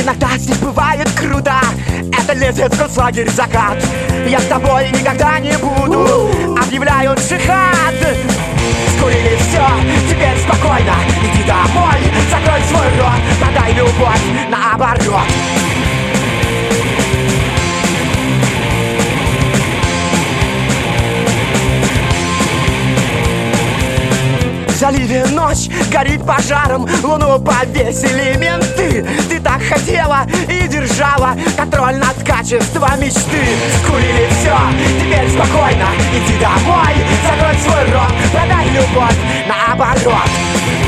Иногда здесь бывает круто. Это лезет в концлагерь закат. Я с тобой никогда не буду. Объявляю джихад. Скурили все, теперь спокойно. Иди домой, закрой свой рот. Подай любовь наоборот. В заливе ночь горит пожаром, луну повесили менты. Ты так хотела и держала контроль над качеством мечты. Скурили все, теперь спокойно, иди домой, закрой свой рот, продай любовь наоборот.